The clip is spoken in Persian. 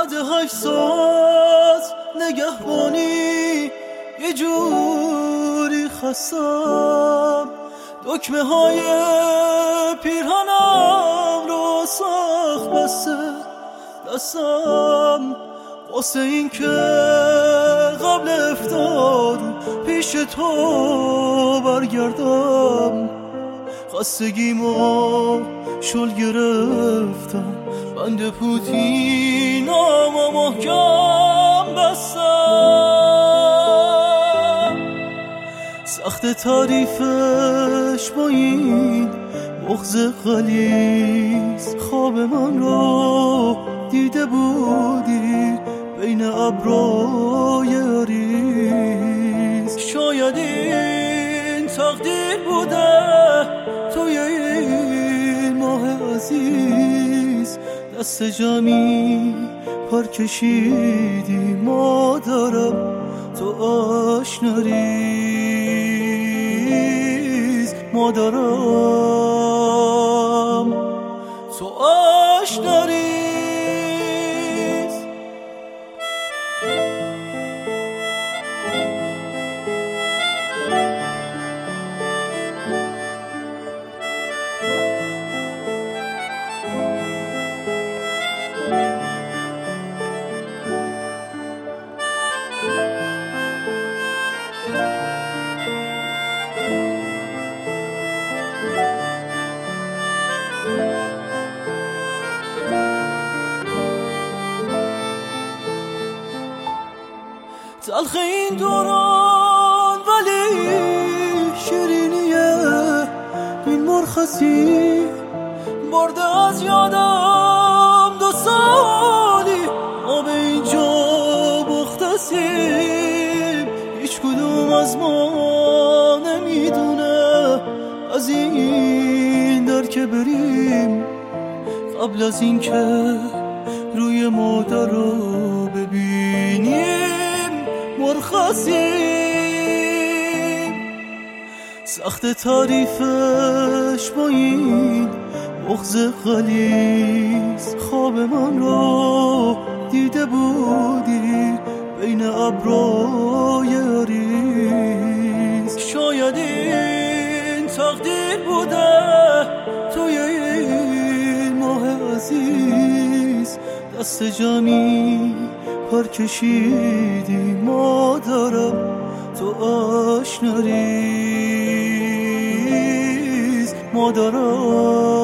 بعد 8 ساعت نگهبانی یه جوری خستم، دکمه های پیرهنم رو سخت بسته دستم، واسه این که قبل افطار پیش تو برگردم. خستگیمو شل گرفتم، بند پوتینامو محکم بستم. سخت تعریفش با این بغض غلیظ، خواب من رو دیده بودی بین ابرای عریض. شاید این تقدیر بوده توی این ماه عزیز، دست جمعی پر کشیدی مادرم تو آشنا ریز. مادرم تو آشنا ریز. تلخ این دوران ولی شیرینیه این مرخصی، برده از یادم 2 سالی ما به اینجا مختصیم. هیچ کدوم از ما نمیدونه از این در که بریم، قبل از این که روی مادر رو ببینیم مرخصیم. سخت تعریفش با این بغض غلیظ، خواب من رو دیده بودی بین ابرای عریض. شاید این تقدیر بوده توی این ماه عزیز، دست جمعی پر کشیدی مادرم تو آشنا ریز. مادرم